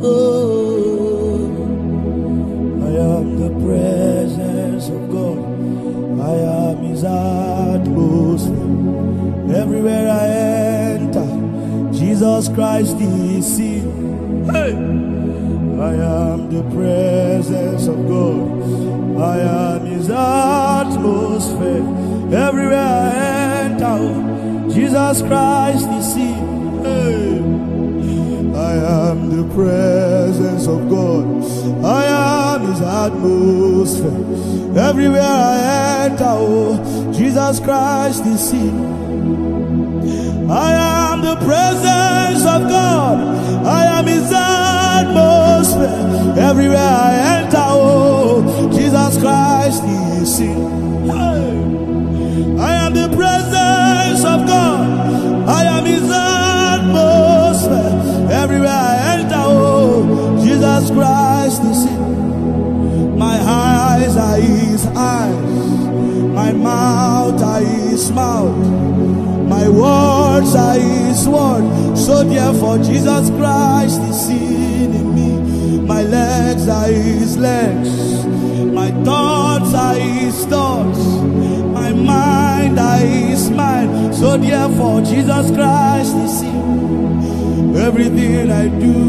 Oh, I am the presence of God. I am His atmosphere. Everywhere I enter, Jesus Christ is seen. Hey! I am the presence of God. I am His atmosphere. Everywhere I enter, Jesus Christ is seen. Hey! I am the presence of God. I am His atmosphere. Everywhere I enter, Jesus Christ is seen. I am the presence of God. I am His atmosphere. Everywhere I enter, Jesus Christ is seen. I am the presence of God. I am His atmosphere. Everywhere I enter, Jesus Christ is seen. My eyes are His eyes. My mouth are His mouth. My words are His word. So therefore Jesus Christ is seen in me. My legs are His legs. My thoughts are His thoughts. My mind are His mind. So therefore Jesus Christ is seen. Everything I do,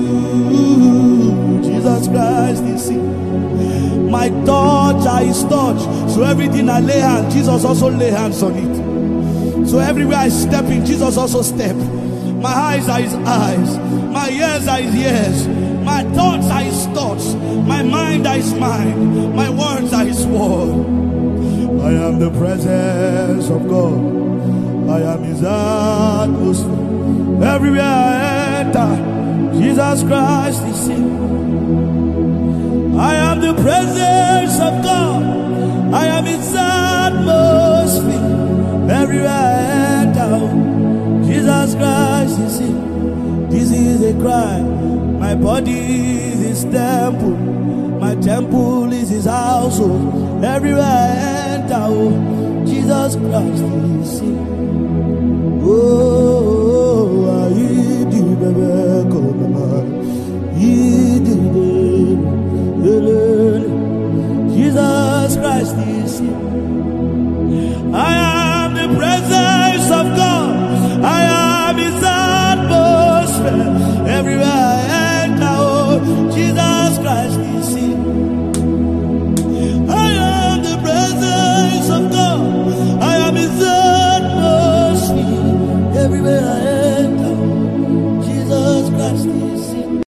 Jesus Christ is seen. My thoughts are His thoughts. So everything I lay hands, Jesus also lay hands on it. So everywhere I step in, Jesus also step. My eyes are His eyes. My ears are His ears. My thoughts are His thoughts. My mind are His mind. My words are His word. I am the presence of God. I am His atmosphere. Everywhere I enter, Jesus Christ is seen. I am the presence of God. I am His atmosphere. Everywhere I enter, Jesus Christ is seen. This is a cry. My body is His temple. My temple is His household. Everywhere I enter, Jesus Christ is seen. Oh, I do baby, come on. Jesus Christ is seen. I am the presence of God. I am His atmosphere. Everywhere I enter, Jesus Christ is seen. I am the presence of God. I am His atmosphere. Everywhere I enter, Jesus Christ is seen.